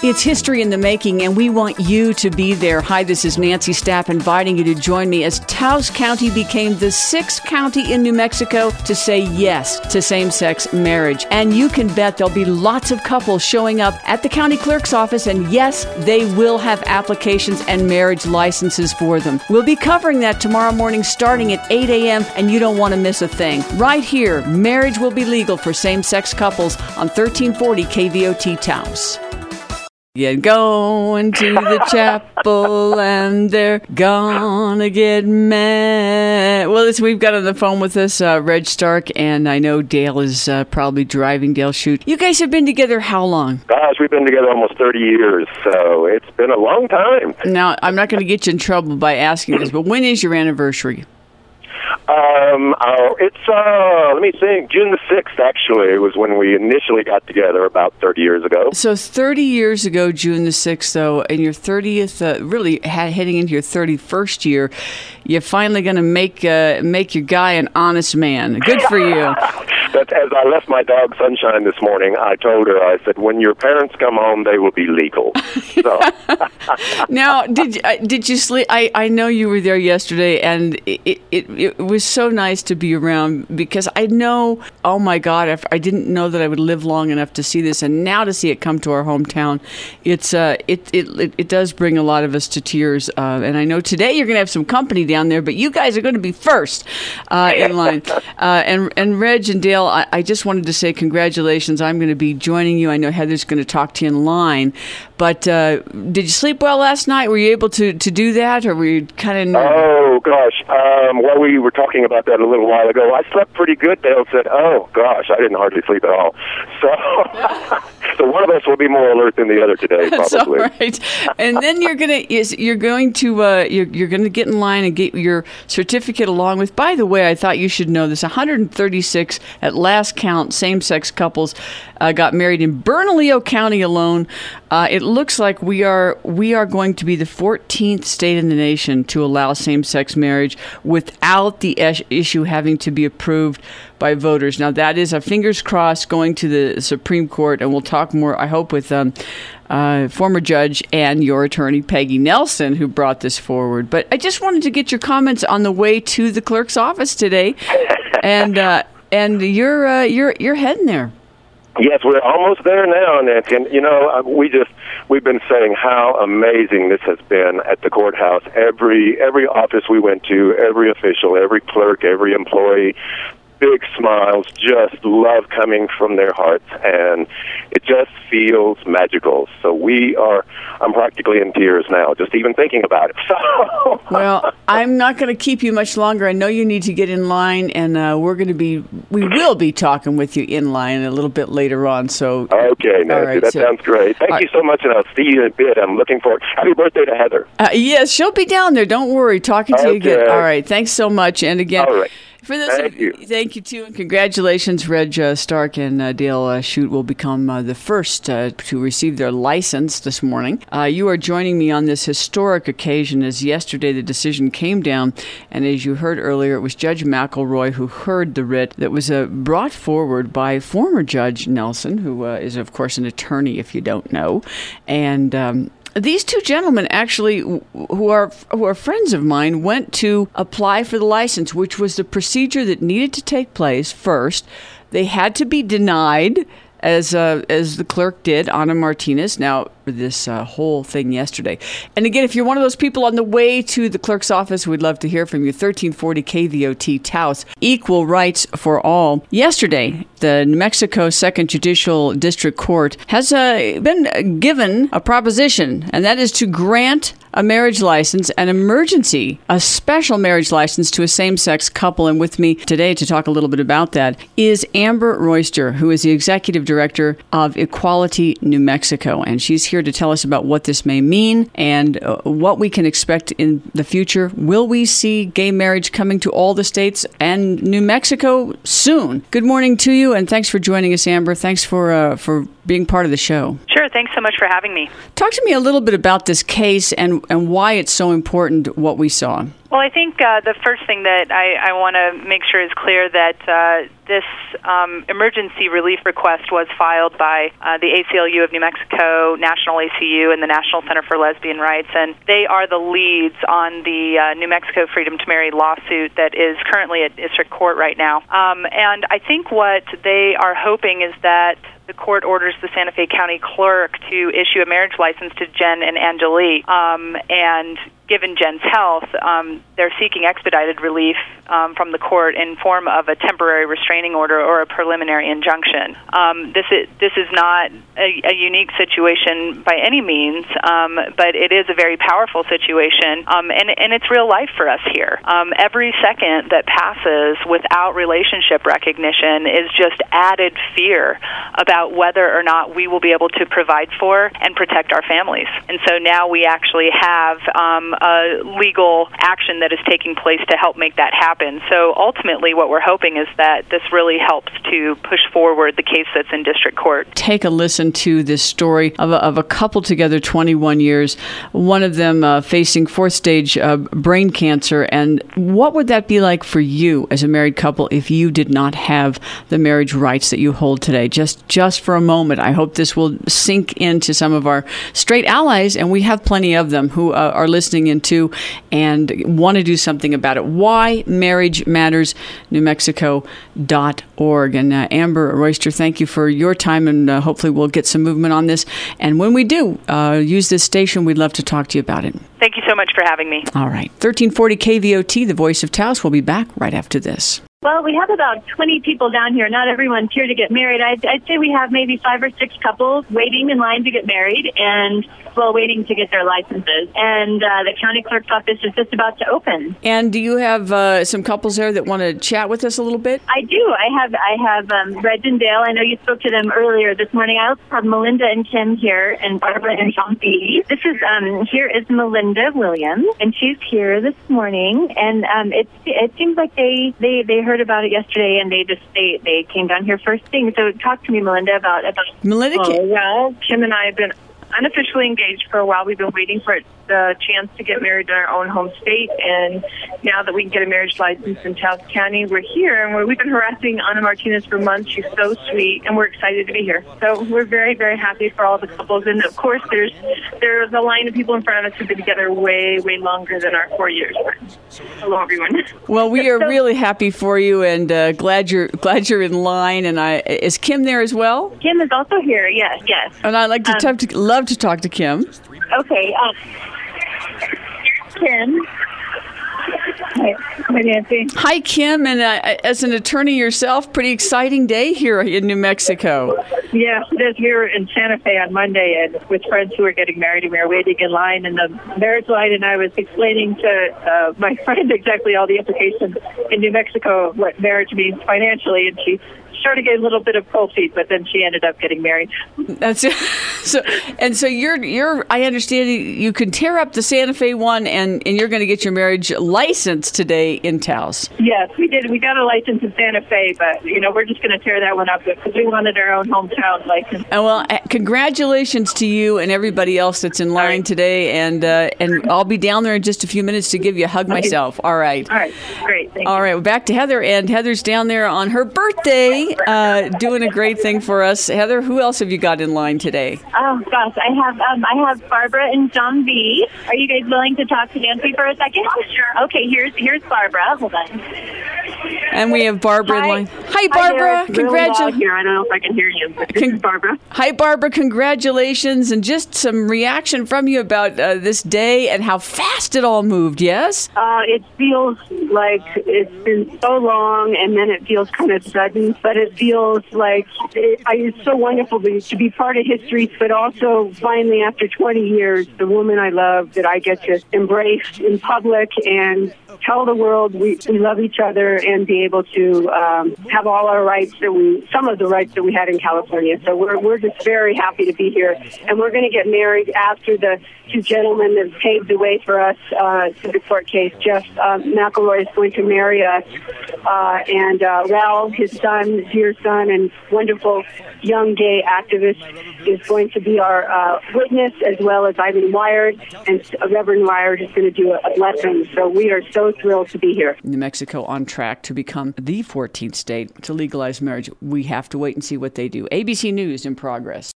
It's history in the making, and we want you to be there. Hi, this is Nancy Stapp inviting you to join me as Taos County became the 6th county in New Mexico to say yes to same-sex marriage. And you can bet there'll be lots of couples showing up at the county clerk's office, and yes, they will have applications and marriage licenses for them. We'll be covering that tomorrow morning starting at 8 a.m., and you don't want to miss a thing. Right here, marriage will be legal for same-sex couples on 1340 KVOT Taos. Yeah, going to the chapel and they're gonna get mad. Well, we've got on the phone with us Reg Stark, and I know Dale is probably driving. Dale Shute. You guys have been together how long? Gosh, we've been together almost 30 years, so it's been a long time. Now, I'm not going to get you in trouble by asking this, but when is your anniversary? It's, let me think, June the 6th, actually, was when we initially got together about 30 years ago. So 30 years ago, June the 6th, though, and your 30th, really heading into your 31st year, you're finally going to make your guy an honest man. Good for you. But as I left my dog Sunshine this morning, I told her, I said, when your parents come home, they will be legal. So. Now, did you sleep? I know you were there yesterday, and it was so nice to be around because I know, oh my God, I didn't know that I would live long enough to see this, and now to see it come to our hometown, it does bring a lot of us to tears. And I know today you're going to have some company down there, but you guys are going to be first in line. And Reg and Dale, I just wanted to say congratulations. I'm going to be joining you. I know Heather's going to talk to you in line. But did you sleep well last night? Were you able to do that, or were you kind of... Oh, gosh. Well, we were talking about that a little while ago. I slept pretty good. Dale said, oh, gosh, I didn't hardly sleep at all. So... So one of us will be more alert than the other today, probably. That's all right. And then you're going to get in line and get your certificate along with. By the way, I thought you should know this. 136 at last count same-sex couples got married in Bernalillo County alone. It looks like we are going to be the 14th state in the nation to allow same-sex marriage without the issue having to be approved by voters. Now, that is a fingers crossed going to the Supreme Court, and we'll talk more, I hope, with former judge and your attorney, Peggy Nelson, who brought this forward. But I just wanted to get your comments on the way to the clerk's office today, and you're heading there. Yes, we're almost there now, Nancy. And, we've been saying how amazing this has been at the courthouse. Every office we went to, every official, every clerk, every employee, big smiles, just love coming from their hearts, and it just feels magical. So I'm practically in tears now, just even thinking about it. So. Well, I'm not going to keep you much longer. I know you need to get in line, and we will be talking with you in line a little bit later on. So okay, Nancy, right, that sounds great. Thank you so much, and I'll see you in a bit. I'm looking forward. Happy birthday to Heather. Yes, she'll be down there. Don't worry. Talking to you again. All right. Thanks so much. And again. All right. For those thank you too, and congratulations, Reg Stark and Dale Shute will become the first to receive their license this morning. You are joining me on this historic occasion, as yesterday the decision came down, and as you heard earlier, it was Judge McElroy who heard the writ that was brought forward by former Judge Nelson, who is of course an attorney, if you don't know, and. These two gentlemen, actually, who are friends of mine, went to apply for the license, which was the procedure that needed to take place first. They had to be denied, as the clerk did, Ana Martinez. Now, this whole thing yesterday. And again, if you're one of those people on the way to the clerk's office, we'd love to hear from you. 1340 KVOT Taos, equal rights for all. Yesterday, the New Mexico 2nd Judicial District Court has been given a proposition, and that is to grant a marriage license, a special marriage license to a same-sex couple. And with me today to talk a little bit about that is Amber Royster, who is the Executive Director of Equality New Mexico. And she's here to tell us about what this may mean and what we can expect in the future. Will we see gay marriage coming to all the states and New Mexico soon? Good morning to you, and thanks for joining us, Amber. Thanks for being part of the show. Sure. Thanks so much for having me. Talk to me a little bit about this case and why it's so important what we saw. Well, I think the first thing that I want to make sure is clear that this emergency relief request was filed by the ACLU of New Mexico, National ACU, and the National Center for Lesbian Rights, and they are the leads on the New Mexico Freedom to Marry lawsuit that is currently at district court right now. And I think what they are hoping is that the court orders the Santa Fe County clerk to issue a marriage license to Jen and Angelique, and given Jen's health, they're seeking expedited relief from the court in form of a temporary restraining order or a preliminary injunction. This is not a unique situation by any means, but it is a very powerful situation, and it's real life for us here. Every second that passes without relationship recognition is just added fear about whether or not we will be able to provide for and protect our families. And so now we actually have a legal action that is taking place to help make that happen. So ultimately what we're hoping is that this really helps to push forward the case that's in district court. Take a listen to this story of a couple together 21 years, one of them facing fourth stage brain cancer. And what would that be like for you as a married couple if you did not have the marriage rights that you hold today? Just for a moment, I hope this will sink into some of our straight allies, and we have plenty of them who are listening into and want to do something about it. Why Marriage Matters, NewMexico.org. And Amber Royster, thank you for your time, and hopefully we'll get some movement on this. And when we do use this station, we'd love to talk to you about it. Thank you so much for having me. All right. 1340 KVOT, the voice of Taos. We'll be back right after this. Well, we have about 20 people down here. Not everyone's here to get married. I'd say we have maybe 5 or 6 couples waiting in line to get married and, well, waiting to get their licenses. And the county clerk's office is just about to open. And do you have some couples there that want to chat with us a little bit? I do. I have Reg and Dale. I know you spoke to them earlier this morning. I also have Melinda and Kim here, and Barbara and John B. This is here is Melinda Williams, and she's here this morning. And it seems like they heard about it yesterday, and they came down here first thing. So talk to me, Melinda, about Melinda. Well, Kim and I have been unofficially engaged for a while. We've been waiting for the chance to get married in our own home state, and now that we can get a marriage license in Taos County, we're here, and we've been harassing Ana Martinez for months. She's so sweet, and we're excited to be here. So we're very, very happy for all the couples, and of course there's a line of people in front of us who've been together way, way longer than our 4 years. Hello, everyone. Well, we are really happy for you, and glad you're in line. And is Kim there as well? Kim is also here. Yes. And I'd like to love to talk to Kim. Okay. Kim. Hi, Nancy. Hi, Kim. And as an attorney yourself, pretty exciting day here in New Mexico. Yeah, it is here in Santa Fe on Monday, and with friends who are getting married, and we were waiting in line in the marriage line, and I was explaining to my friend exactly all the implications in New Mexico, what marriage means financially, and she started getting a little bit of cold feet, but then she ended up getting married. That's it. So you're I understand you can tear up the Santa Fe one, and you're going to get your marriage license today in Taos. Yes, we did. We got a license in Santa Fe, but we're just going to tear that one up because we wanted our own hometown license. And well, congratulations to you and everybody else that's in line today, and I'll be down there in just a few minutes to give you a hug myself. All right. All right. Great. Thank you. All right. We're back to Heather, and Heather's down there on her birthday. Doing a great thing for us. Heather, who else have you got in line today? Oh gosh, I have Barbara and John B. Are you guys willing to talk to Nancy for a second? Oh, sure. Okay, here's Barbara. Hold on. And we have Barbara in line. Hi, Barbara. Congratulations. Here, I don't know if I can hear you. This is Barbara. Hi, Barbara. Congratulations, and just some reaction from you about this day and how fast it all moved. Yes. It feels like it's been so long, and then it feels kind of sudden, but it feels like it's so wonderful to be part of history, but also finally after 20 years, the woman I love that I get to embrace in public and tell the world we love each other and be able to have have all our rights some of the rights that we had in California. So we're just very happy to be here. And we're going to get married after the two gentlemen that paved the way for us to the court case. Jeff McElroy is going to marry us. And Raul, his son, dear son, and wonderful young gay activist, is going to be our witness, as well as Ivan Wired, and Reverend Wired is going to do a blessing. So we are so thrilled to be here. New Mexico on track to become the 14th state to legalize marriage. We have to wait and see what they do. ABC News in progress.